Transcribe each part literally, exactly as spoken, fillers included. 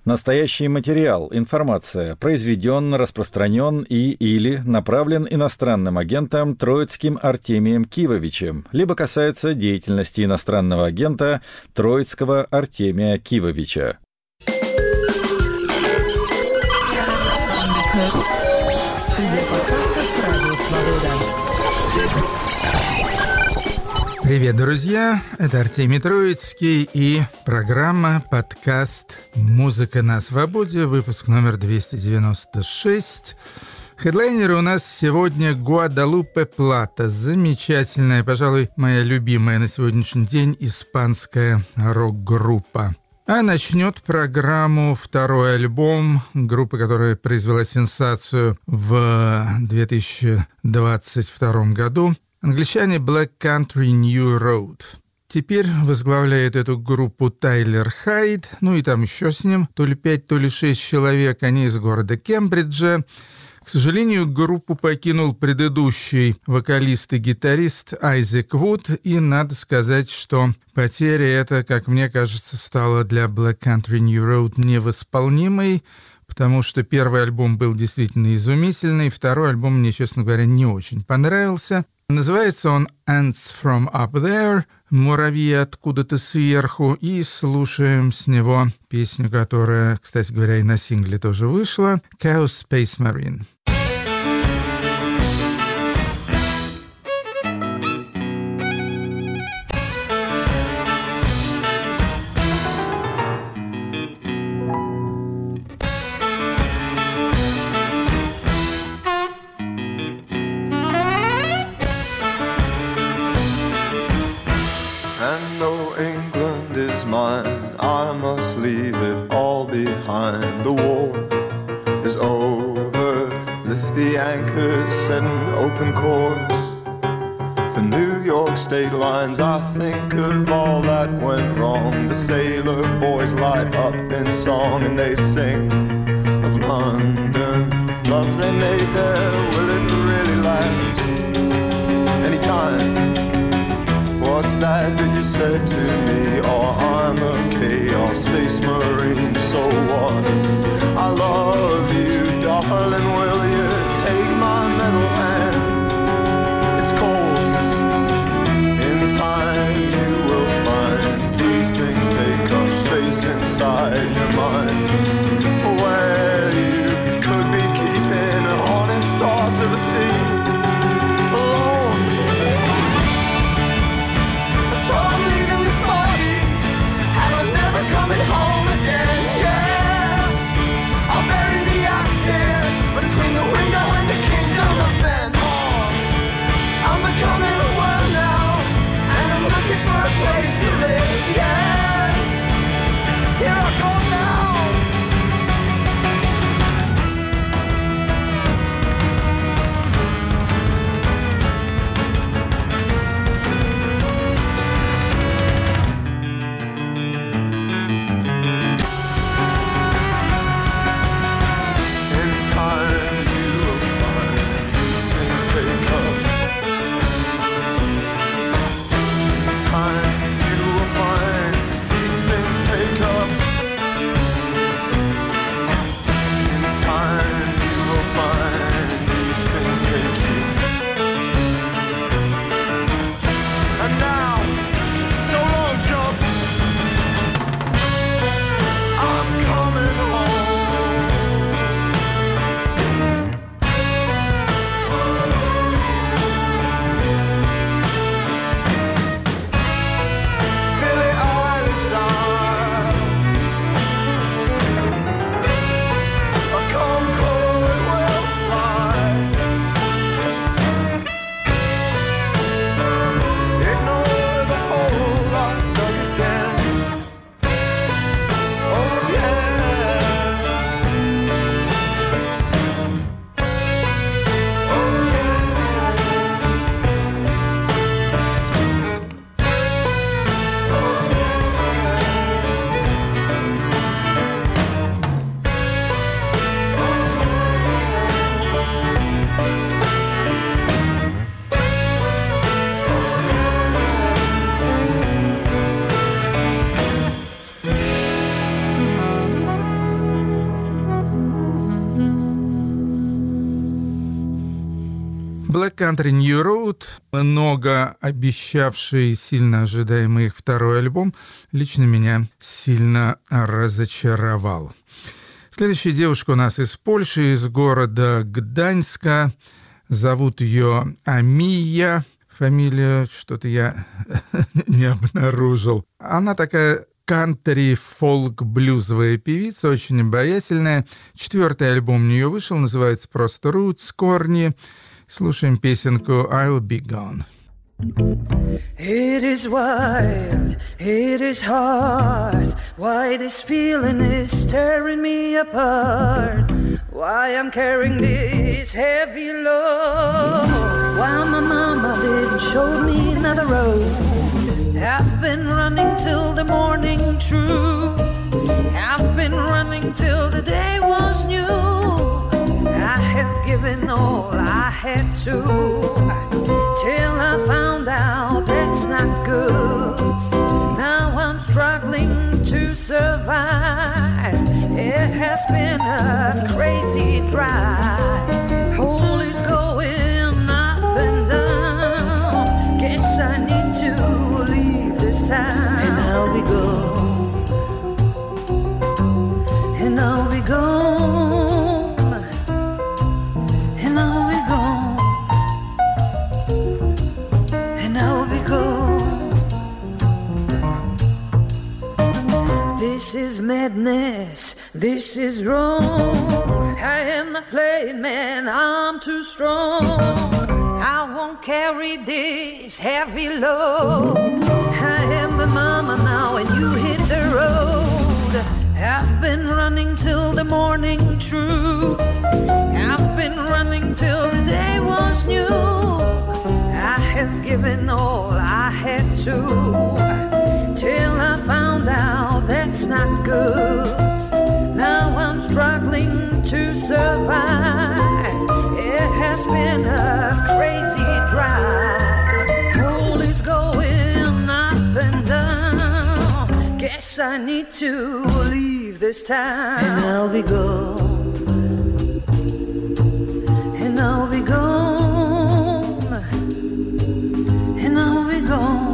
Настоящий материал, информация, произведен, распространен и или направлен иностранным агентом Троицким Артемием Кивовичем, либо касается деятельности иностранного агента Троицкого Артемия Кивовича. Студия подкастов «Радио Свобода». Привет, друзья! Это Артемий Троицкий и программа, подкаст «Музыка на свободе», выпуск номер двести девяносто шесть. Хедлайнеры у нас сегодня Гуадалупе Плата. Замечательная, пожалуй, моя любимая на сегодняшний день испанская рок-группа. А начнет программу второй альбом группы, которая произвела сенсацию в две тысячи двадцать втором году. Англичане Black Country New Road. Теперь возглавляет эту группу Тайлер Хайд, ну и там еще с ним то ли пять, то ли шесть человек, они из города Кембриджа. К сожалению, группу покинул предыдущий вокалист и гитарист Айзек Вуд, и надо сказать, что потеря эта, как мне кажется, стала для Black Country New Road невосполнимой, потому что первый альбом был действительно изумительный, второй альбом мне, честно говоря, не очень понравился. Называется он «Ants from Up There», «Муравьи откуда-то сверху», и слушаем с него песню, которая, кстати говоря, и на сингле тоже вышла, «Chaos Space Marine». Open course for New York state lines. I think of all that went wrong. The sailor boys light up in song and they sing of London. Love they made there, will it really last? Anytime. What's that that you said to me? Oh, I'm a chaos space marine. So what? I love you, darling. Will you take my metal hand? It's cold. In time you will find these things take up space inside your mind, where you could be keeping honest thoughts of the sea alone. So I'm leaving this body and I'm never coming home again. Black Country New Road, много обещавший, сильно ожидаемый их второй альбом, лично меня сильно разочаровал. Следующая девушка у нас из Польши, из города Гданьска. Зовут ее Амия. Фамилия что-то я не обнаружил. Она такая кантри-фолк-блюзовая певица, очень обаятельная. Четвертый альбом у нее вышел, называется просто «Roots», «Корни». Слушаем песенку «I'll be gone». It is wild, it is hard, why this feeling is tearing me apart, why I'm carrying this heavy load, why my mama didn't show me another road. I've been running till the morning truth, I've been running till the day was new, I have given all I had to, till I found out that's not good. Now I'm struggling to survive. It has been a crazy drive. Hole is going up and down. Guess I need to leave this town. And I'll be gone. And I'll be gone. And I'll be gone. This is madness, this is wrong. I am not playing, man, I'm too strong. I won't carry this heavy load. I am the mama now and you hit the road. I've been running till the morning truth. I've been running till the day was new. I have given all I had to, till I found out that's not good. Now I'm struggling to survive. It has been a crazy drive. Hole is going up and down. Guess I need to leave this town. And I'll be gone. And I'll be gone. And I'll be gone.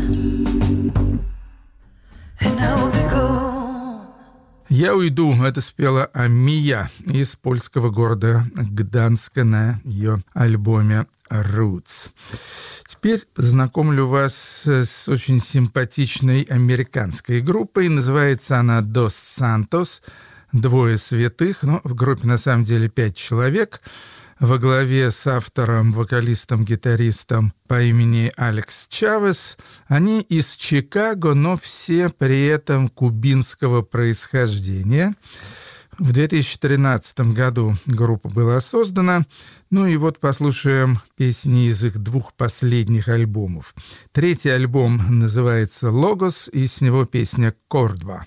«Я уйду» — это спела Амия из польского города Гданска на ее альбоме «Roots». Теперь познакомлю вас с очень симпатичной американской группой. Называется она «Dos Santos», «Двое святых», но в группе на самом деле пять человек. Во главе с автором, вокалистом, гитаристом по имени Алекс Чавес. Они из Чикаго, но все при этом кубинского происхождения. В две тысячи тринадцатом году группа была создана. Ну и вот послушаем песни из их двух последних альбомов. Третий альбом называется «Логос», и с него песня «Кордва».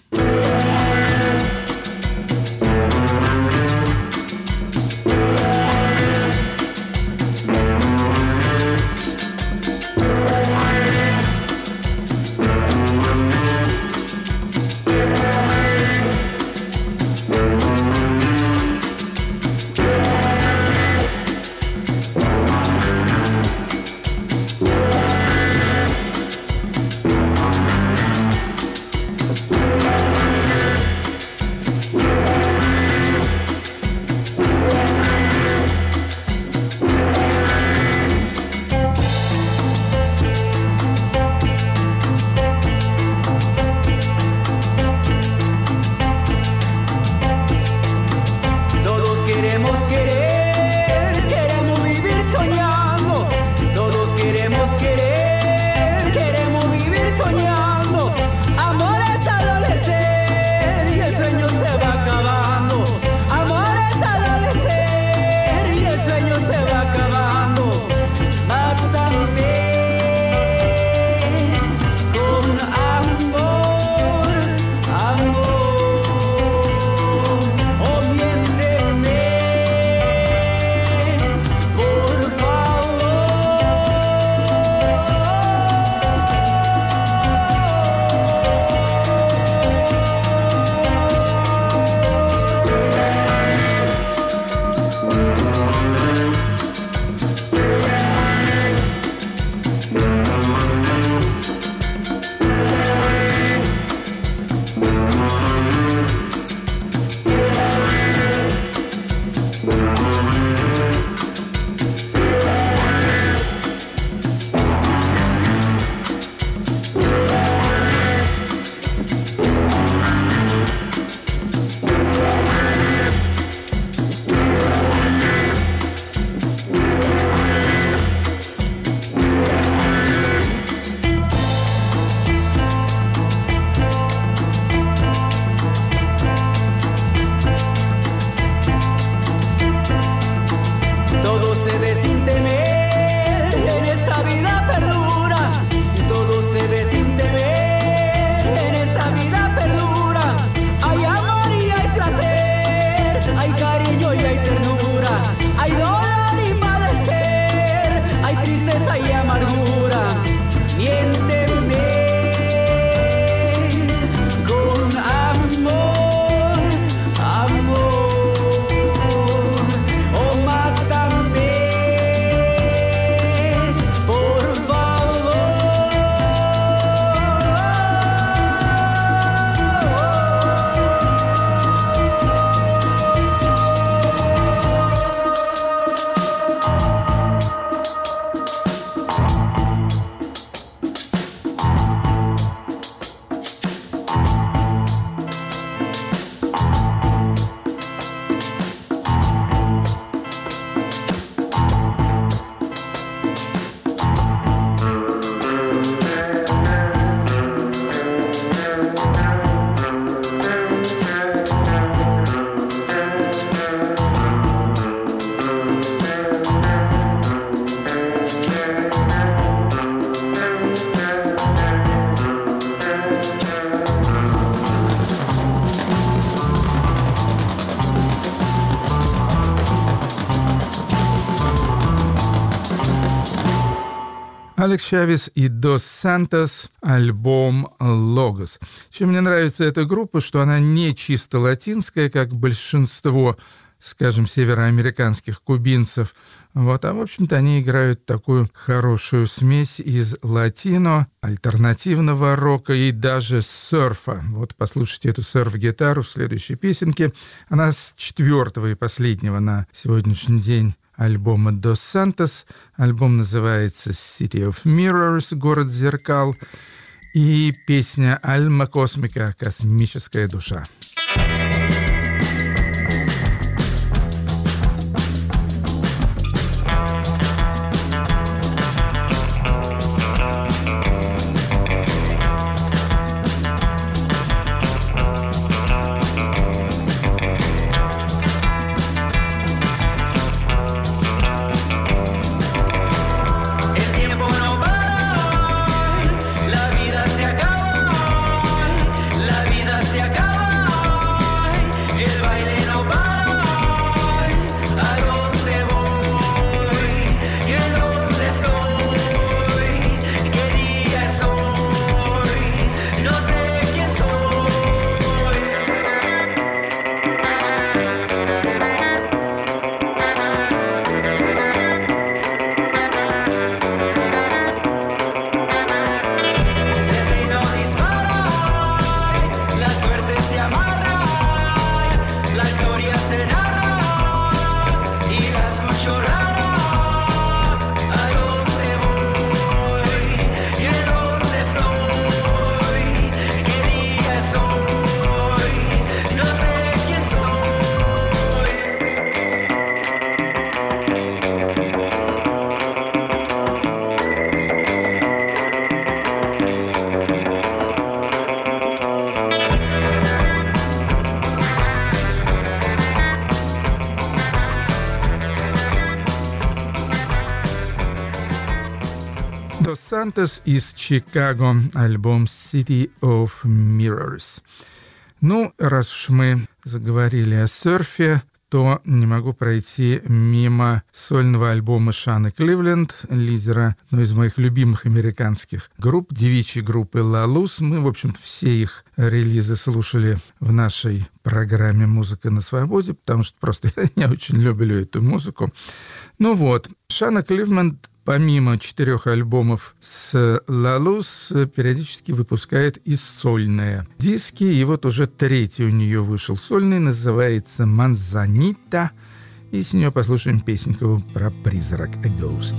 We'll be right back. Алекс Чавес и Дос Сантос, альбом «Логос». Чем мне нравится эта группа, что она не чисто латинская, как большинство, скажем, североамериканских кубинцев, вот, а, в общем-то, они играют такую хорошую смесь из латино, альтернативного рока и даже серфа. Вот послушайте эту серф-гитару в следующей песенке. Она с четвертого и последнего на сегодняшний день альбома «Дос Сантос». Альбом называется «City of Mirrors», «Город зеркал», и песня «Альма космика», «Космическая душа». Дос Сантос из Чикаго, альбом «City of Mirrors». Ну, раз уж мы заговорили о серфе, то не могу пройти мимо сольного альбома Шаны Кливленд, лидера одной из моих любимых американских групп, девичьей группы «La Luz». Мы, в общем-то, все их релизы слушали в нашей программе «Музыка на свободе», потому что просто я очень люблю эту музыку. Ну вот, Шана Кливленд, помимо четырех альбомов с «La Luz», периодически выпускает и сольные диски. И вот уже третий у нее вышел сольный, называется «Манзанита». И с нее послушаем песенку про призрак «A Ghost».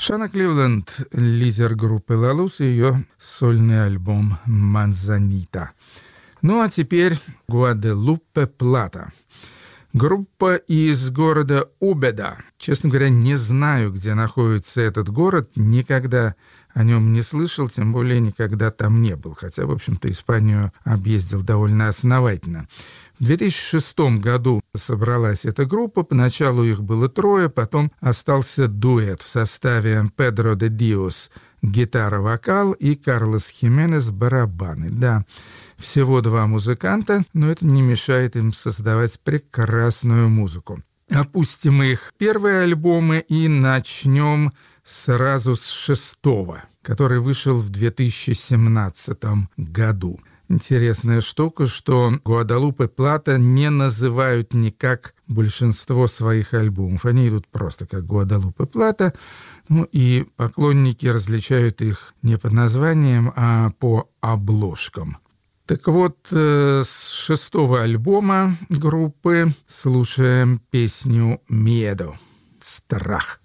Шана Кливленд, лидер группы «Лалус», и ее сольный альбом «Манзанита». Ну а теперь «Гваделупе Плата». Группа из города Убеда. Честно говоря, не знаю, где находится этот город, никогда о нем не слышал, тем более никогда там не был, хотя, в общем-то, Испанию объездил довольно основательно. В две тысячи шестом году собралась эта группа, поначалу их было трое, потом остался дуэт в составе Педро де Диос гитара-вокал и Карлос Хименес барабаны. Да, всего два музыканта, но это не мешает им создавать прекрасную музыку. Опустим их первые альбомы и начнем сразу с шестого, который вышел в две тысячи семнадцатом году. Интересная штука, что «Гваделупе Плата» не называют никак большинство своих альбомов. Они идут просто как «Гваделупе Плата», ну и поклонники различают их не по названиям, а по обложкам. Так вот, с шестого альбома группы слушаем песню «Миедо» — «Страх».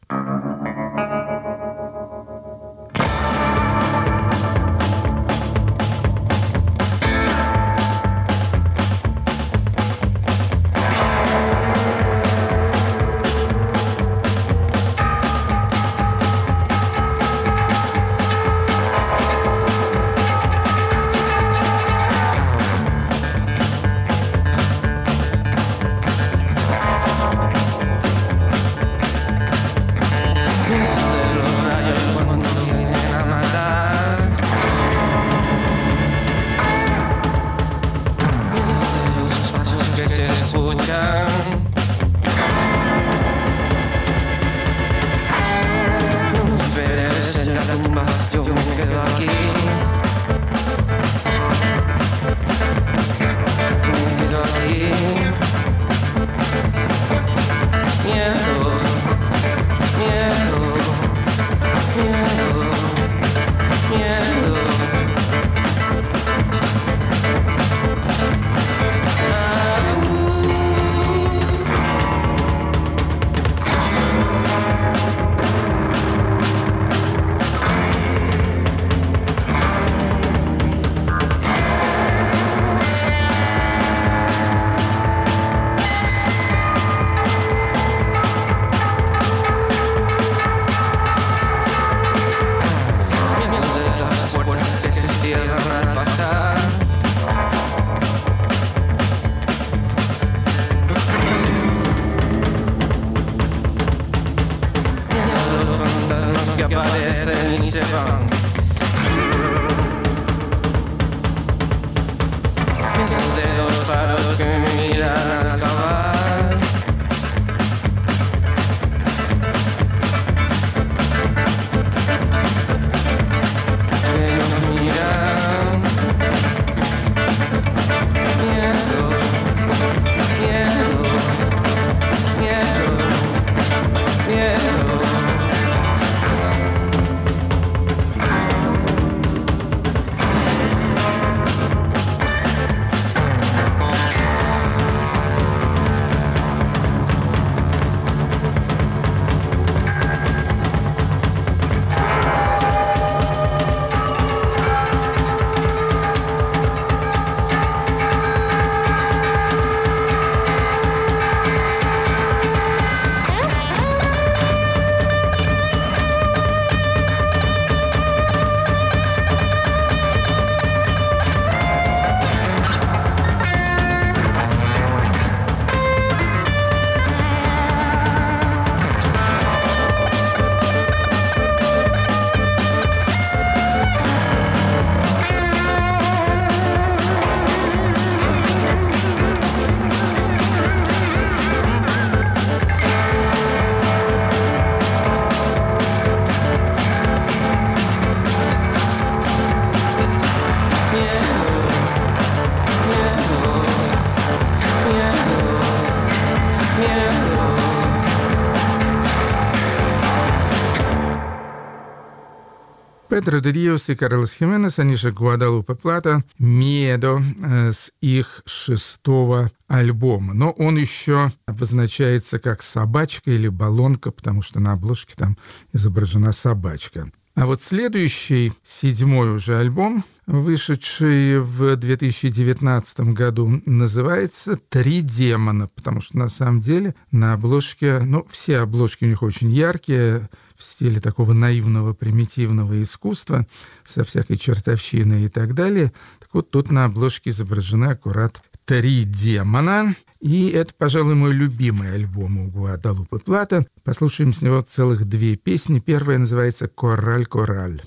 Miedo Педро де Риос и Карлос Хименес, они же Гуадалупе Плата, «Медо» с их шестого альбома. Но он еще обозначается как «собачка» или «баллонка», потому что на обложке там изображена собачка. А вот следующий, седьмой уже альбом, вышедший в две тысячи девятнадцатом году, называется «Три демона», потому что на самом деле на обложке, ну, все обложки у них очень яркие, в стиле такого наивного, примитивного искусства, со всякой чертовщиной и так далее. Так вот, тут на обложке изображены аккурат «Три демона». И это, пожалуй, мой любимый альбом у Гуадалупе Плата. Послушаем с него целых две песни. Первая называется «Корраль, корраль».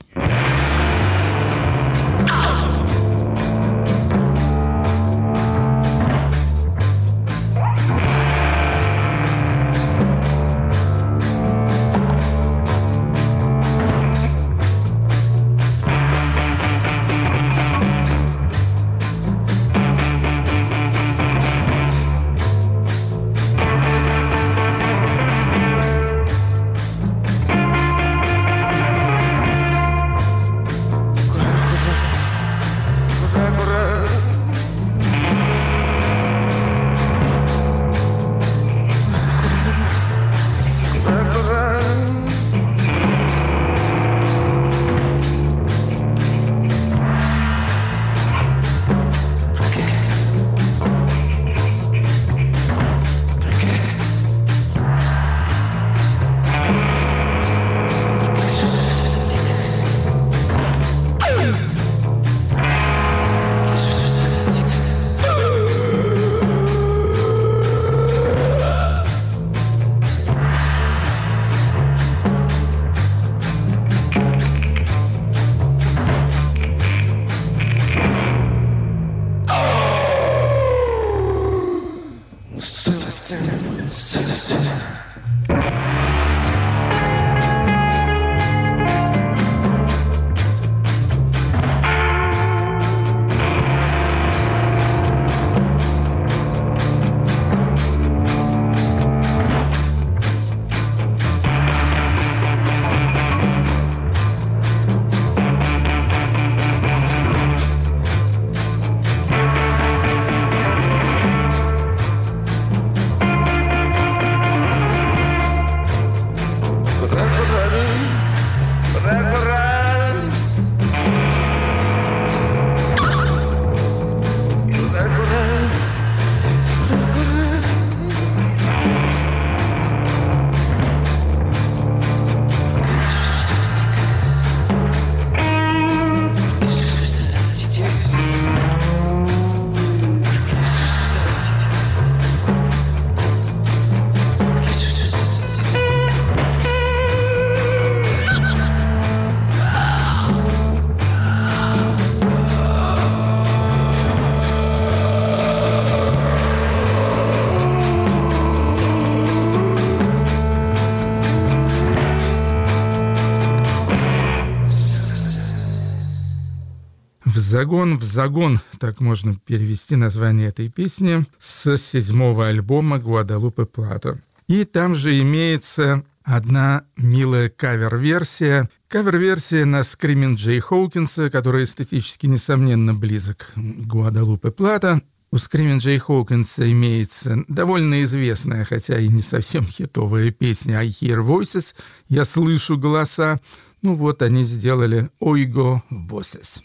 «Загон в загон», так можно перевести название этой песни, с седьмого альбома Гуадалупе Плата. И там же имеется одна милая кавер-версия. Кавер-версия на Screaming Jay Hawkins, который эстетически, несомненно, близок к Гуадалупе Плата. У Screaming Jay Hawkins имеется довольно известная, хотя и не совсем хитовая песня «I Hear Voices», «Я слышу голоса». Ну вот они сделали «Oigo Voces».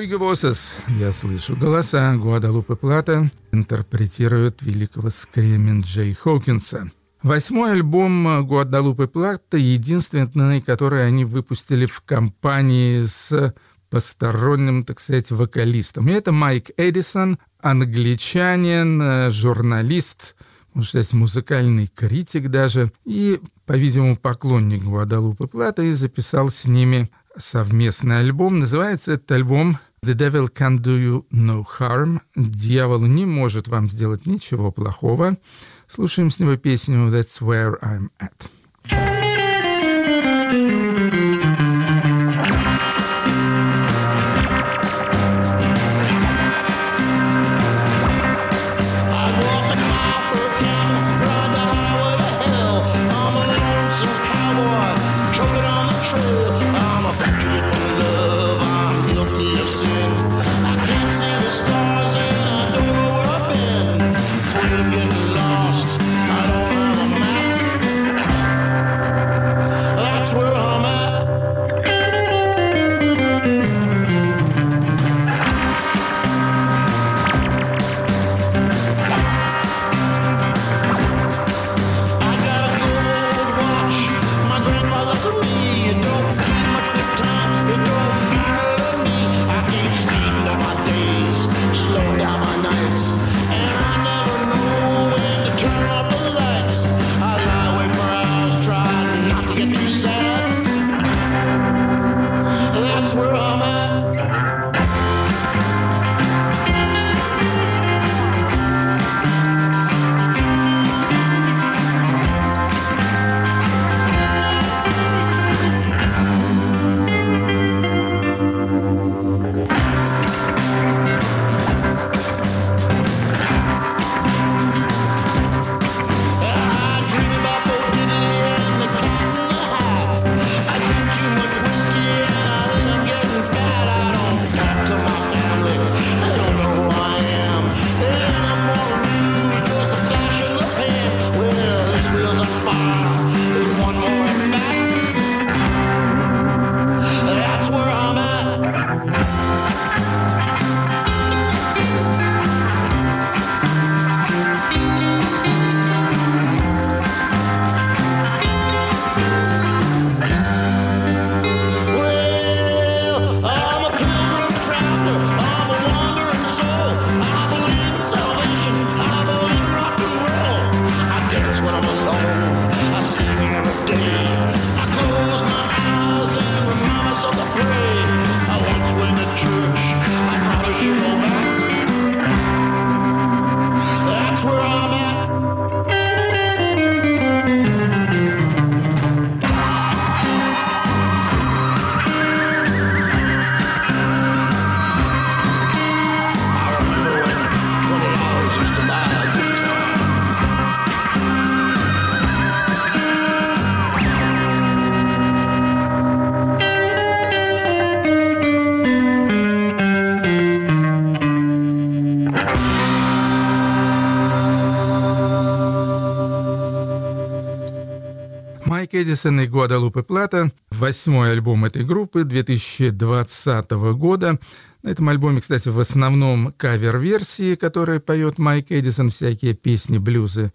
Oigo voces, я слышу голоса. Гуадалупе Плата интерпретирует великого скремен Джей Хокинса. Восьмой альбом Гуадалупе Плата единственный, который они выпустили в компании с посторонним, так сказать, вокалистом. И это Майк Эдисон, англичанин, журналист, можно сказать, музыкальный критик даже, и, по-видимому, поклонник Гуадалупе Плата, и записал с ними совместный альбом. Называется этот альбом «The Devil Can't Do You No Harm». «Дьявол не может вам сделать ничего плохого». Слушаем с него песню «That's Where I'm At». Эдисон и Гуадалупе Плата. Восьмой альбом этой группы две тысячи двадцатого года. На этом альбоме, кстати, в основном кавер-версии, которые поет Майк Эдисон, всякие песни, блюзы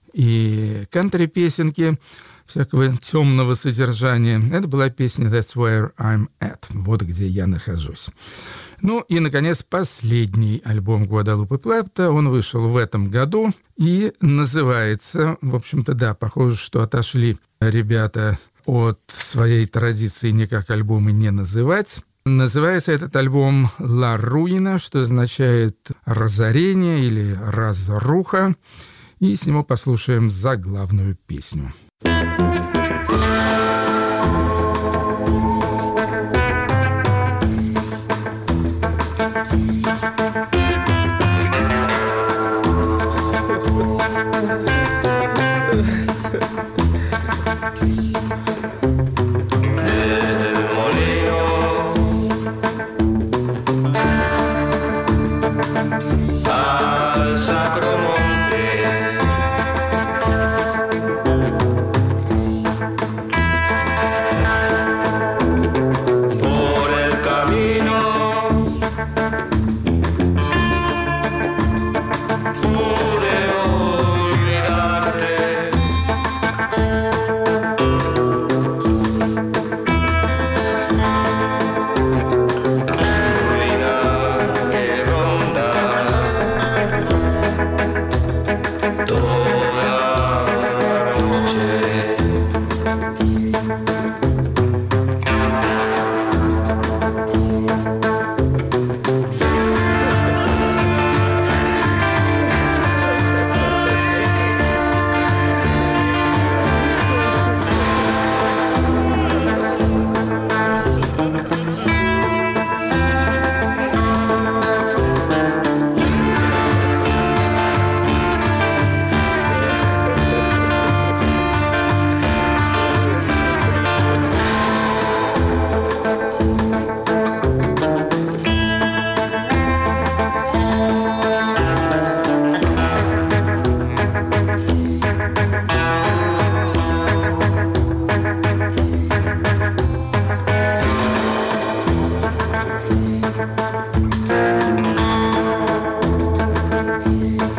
и кантри-песенки всякого темного содержания. Это была песня «That's Where I'm At», вот где я нахожусь. Ну и, наконец, последний альбом Гуадалупе Плата. Он вышел в этом году и называется, в общем-то, да, похоже, что отошли ребята от своей традиции никак альбомы не называть. Называется этот альбом «Ла Руина», что означает «разорение» или «разруха». И с него послушаем заглавную песню.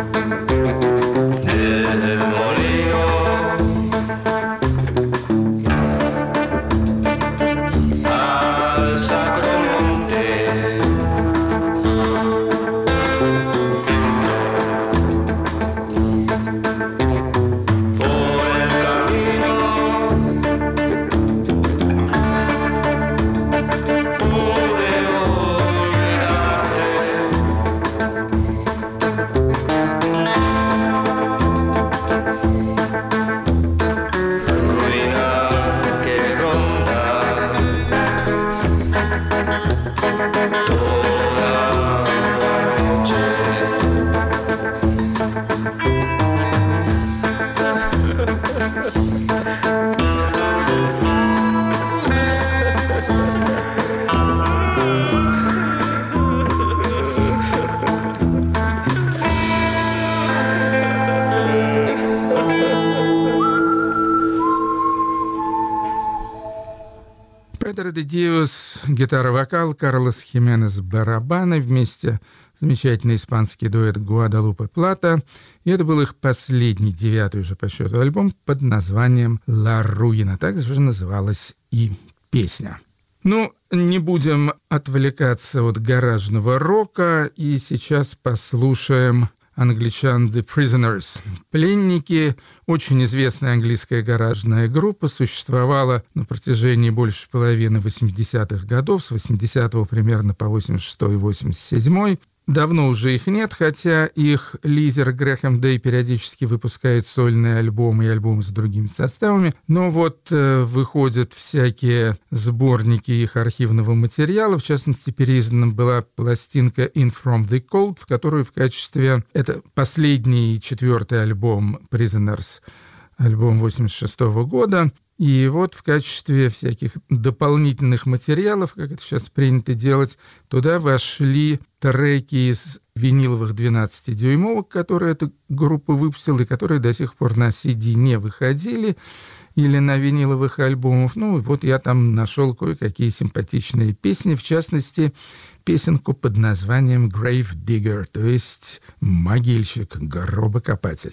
Педро де Диос, гитара-вокал, Карлос Хименес, барабаны, вместе замечательный испанский дуэт Гуадалупе Плата. И это был их последний, девятый уже по счету альбом под названием «Ла Руина». Так же называлась и песня. Ну, не будем отвлекаться от гаражного рока, и сейчас послушаем англичан The Prisoners. «Пленники» — очень известная английская гаражная группа, существовала на протяжении больше половины восьмидесятых годов, с восьмидесятого примерно по восемьдесят шестой — восемьдесят седьмой. Давно уже их нет, хотя их лидер Грэхэм Дэй периодически выпускает сольные альбомы и альбомы с другими составами. Но вот э, выходят всякие сборники их архивного материала. В частности, переиздана была пластинка «In From The Cold», в которую в качестве... Это последний четвертый альбом «Prisoners», альбом восемьдесят шестого года. И вот в качестве всяких дополнительных материалов, как это сейчас принято делать, туда вошли треки из виниловых двенадцатидюймовок, которые эта группа выпустила, и которые до сих пор на си ди не выходили, или на виниловых альбомах. Ну, вот я там нашел кое-какие симпатичные песни, в частности, песенку под названием «Grave Digger», то есть «Могильщик», «Гробокопатель».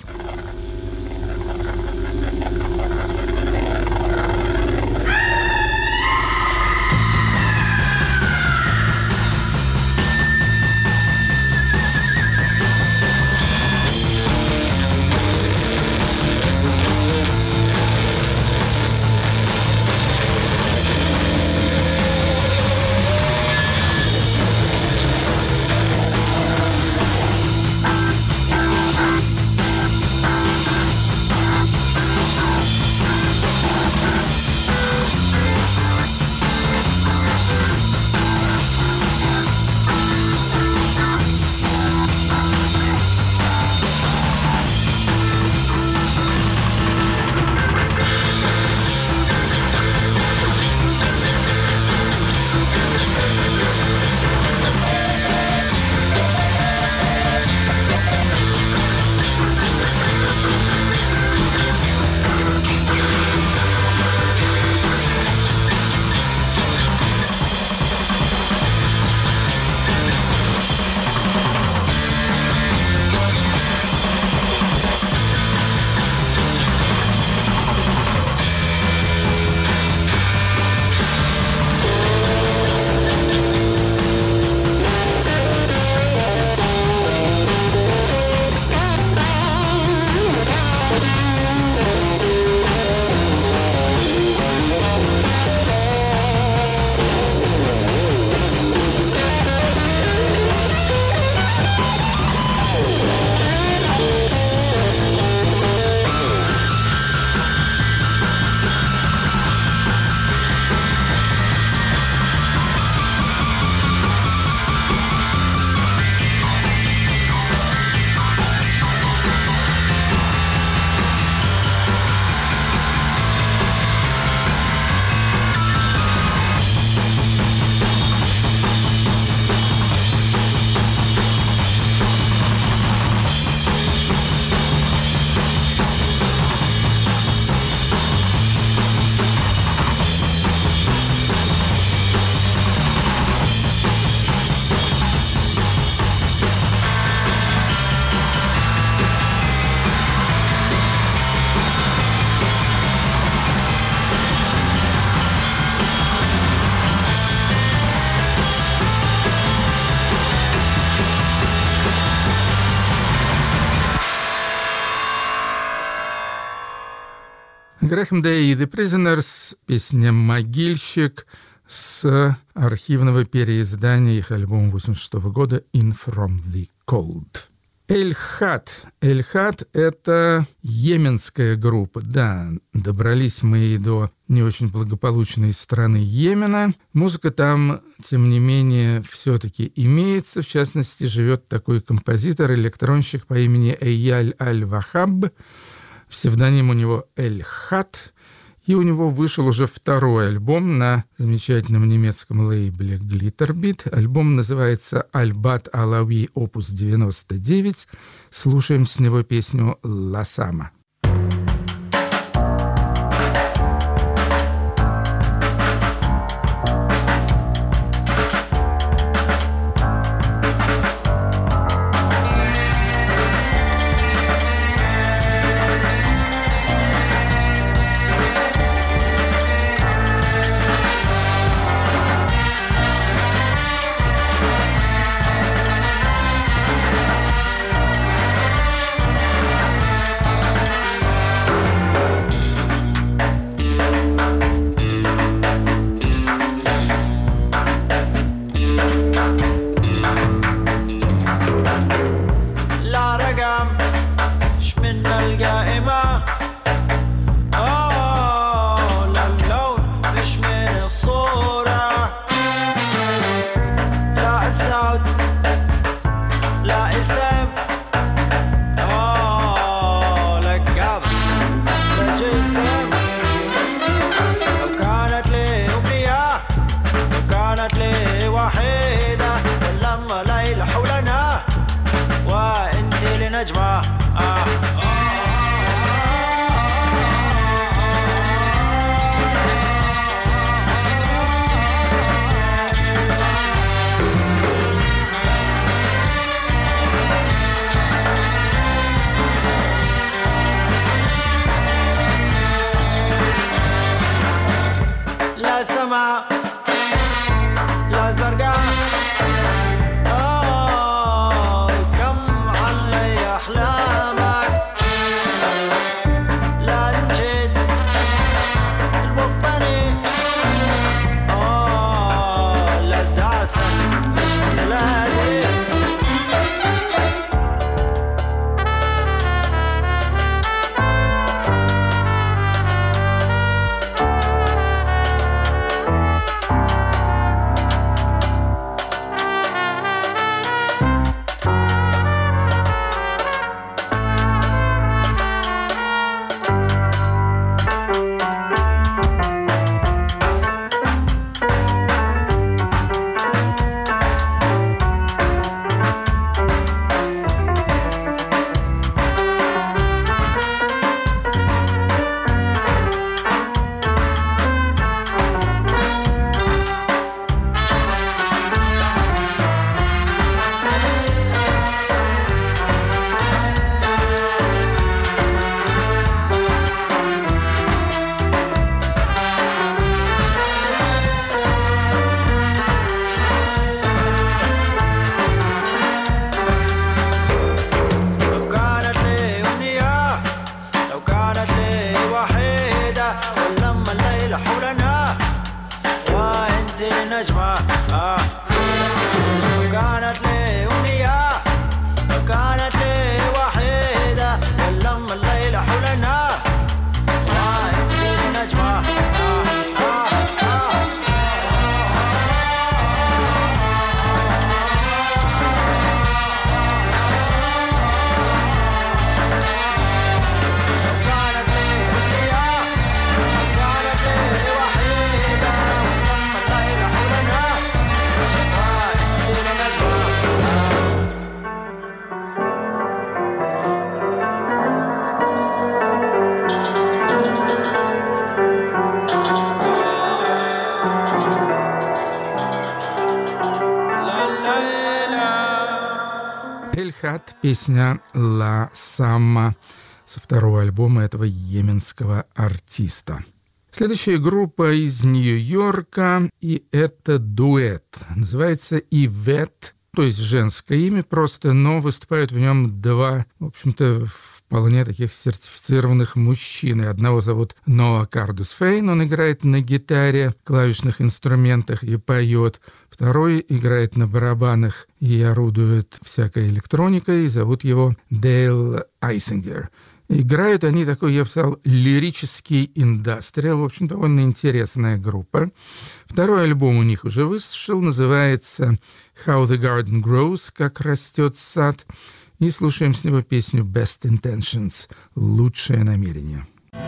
Грэхэм Дэй и The Prisoners, песня «Могильщик» с архивного переиздания их альбома восемьдесят шестого года «In From The Cold». Эль-Хат. Эль-Хат — это йеменская группа. Да, добрались мы и до не очень благополучной страны Йемена. Музыка там, тем не менее, все-таки имеется. В частности, живет такой композитор-электронщик по имени Эйяль Аль-Вахаб. Псевдоним у него Эль-Хат. И у него вышел уже второй альбом на замечательном немецком лейбле Glitterbeat. Альбом называется «Альбат Алави Опус девяносто девять». Слушаем с него песню «Ла Сама». Эль-Хат, песня «Ла Сама» со второго альбома этого йеменского артиста. Следующая группа из Нью-Йорка, и это дуэт. Называется «Ивет», то есть женское имя просто, но выступают в нем два, в общем-то, вполне таких сертифицированных мужчин. И одного зовут Ноа Кардус Фейн, он играет на гитаре, клавишных инструментах и поет. Второй играет на барабанах и орудует всякой электроникой, зовут его Дейл Айсингер. Играют они такой, я бы сказал, лирический индастриал, в общем, довольно интересная группа. Второй альбом у них уже вышел, называется «How the Garden Grows», «Как растет сад», и слушаем с него песню «Best Intentions», «Лучшее намерение».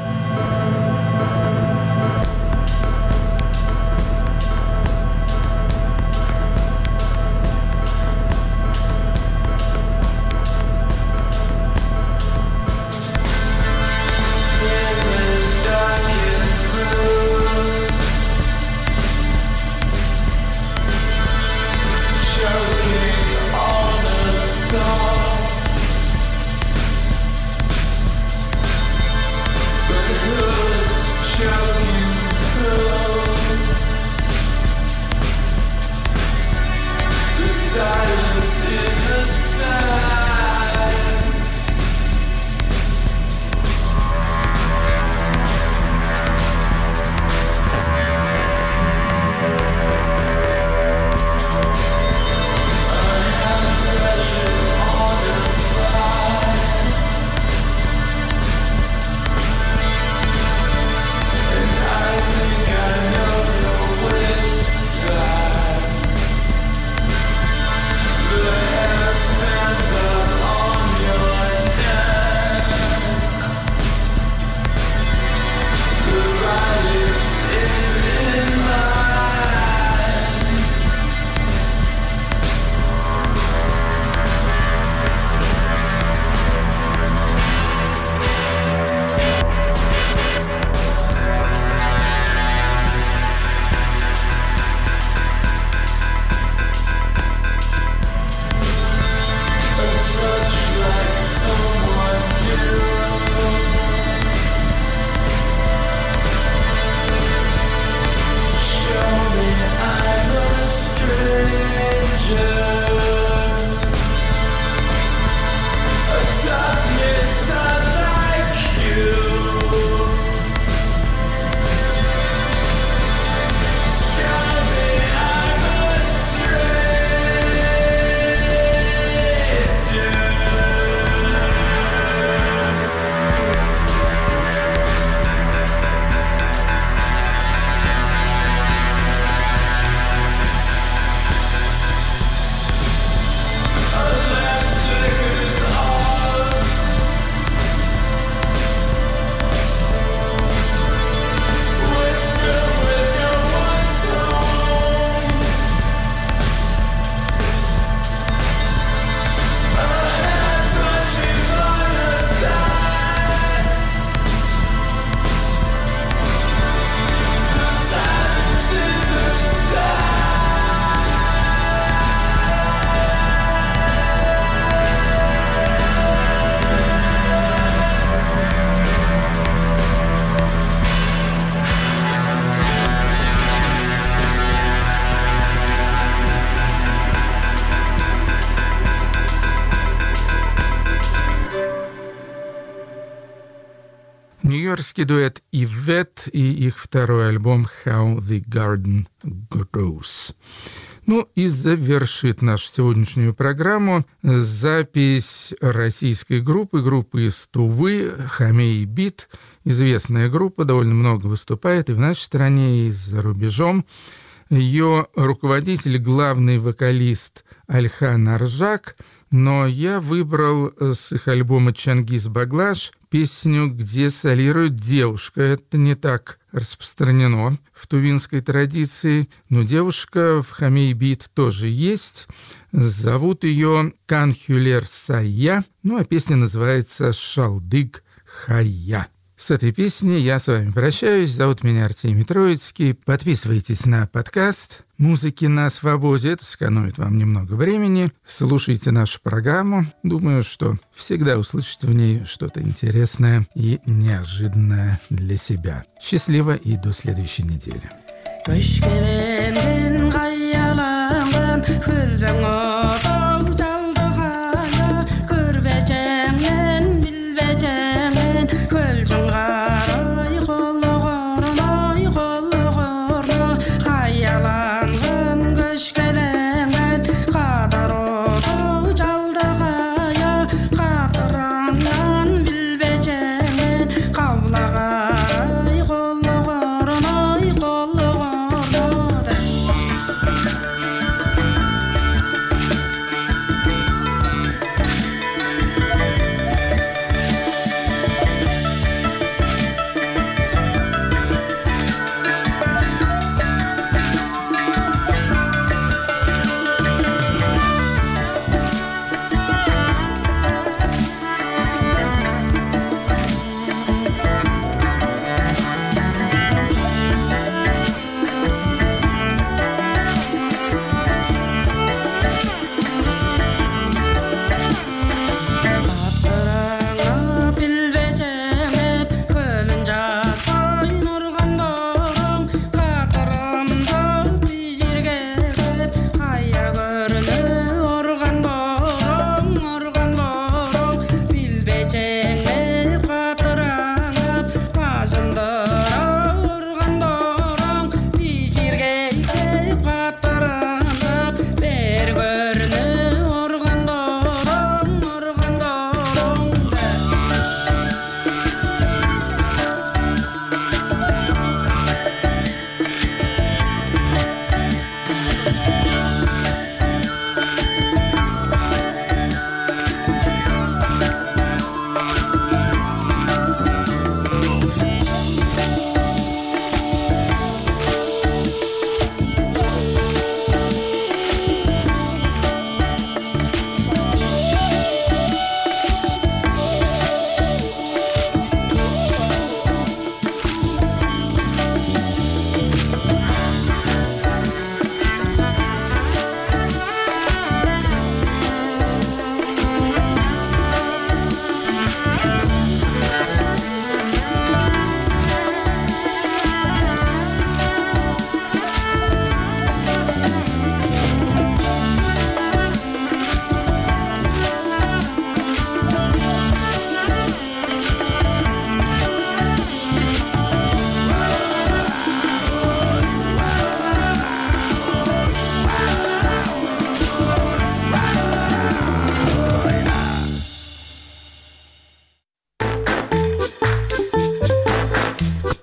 Нью-Йоркский дуэт Ивет и их второй альбом «How the Garden Grows». Ну и завершит нашу сегодняшнюю программу запись российской группы, группы из Тувы «Хамей Бит». Известная группа, довольно много выступает и в нашей стране, и за рубежом. Ее руководитель, главный вокалист Альхан Аржак, но я выбрал с их альбома «Чангиз Баглаш» песню, где солирует девушка. Это не так распространено в тувинской традиции, но девушка в Хамей Бит тоже есть. Зовут ее Канхюлер Сая, ну а песня называется «Шалдык Хая». С этой песней я с вами прощаюсь. Зовут меня Артемий Троицкий. Подписывайтесь на подкаст «Музыки на свободе». Это сэкономит вам немного времени. Слушайте нашу программу. Думаю, что всегда услышите в ней что-то интересное и неожиданное для себя. Счастливо и до следующей недели.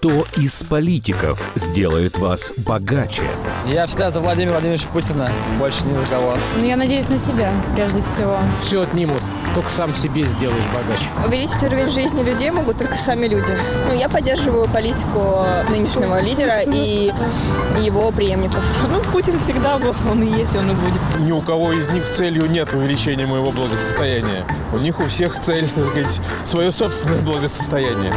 Кто из политиков сделает вас богаче? Я всегда за Владимира Владимировича Путина, больше ни за кого. Ну, я надеюсь на себя, прежде всего. Все отнимут, только сам себе сделаешь богаче. Увеличить уровень жизни людей могут только сами люди. Ну, я поддерживаю политику нынешнего лидера и его преемников. Ну, Путин всегда был, он и есть, он и будет. Ни у кого из них целью нет увеличения моего благосостояния. У них у всех цель, так сказать, свое собственное благосостояние.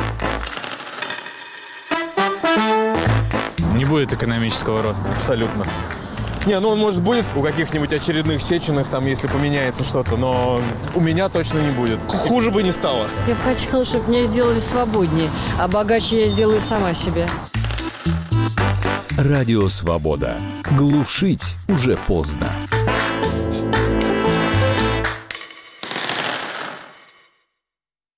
Не будет экономического роста. Абсолютно. Не, ну он, может, будет у каких-нибудь очередных Сеченых, там, если поменяется что-то, но у меня точно не будет. Хуже бы не стало. Я бы хотела, чтобы меня сделали свободнее, а богаче я сделаю сама себе. Радио «Свобода». Глушить уже поздно.